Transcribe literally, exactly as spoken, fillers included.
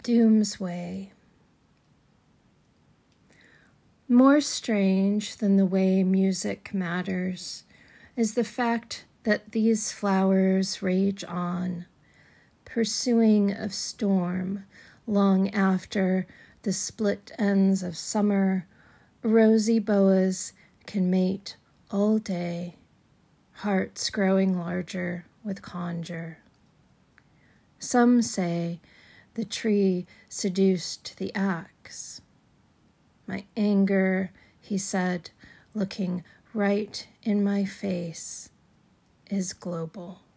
Doom's Way. More strange than the way music matters is the fact that these flowers rage on, pursuing of storm long after the split ends of summer. Rosy boas can mate all day, hearts growing larger with conjure. Some say the tree seduced the axe. My anger, he said, looking right in my face, is global.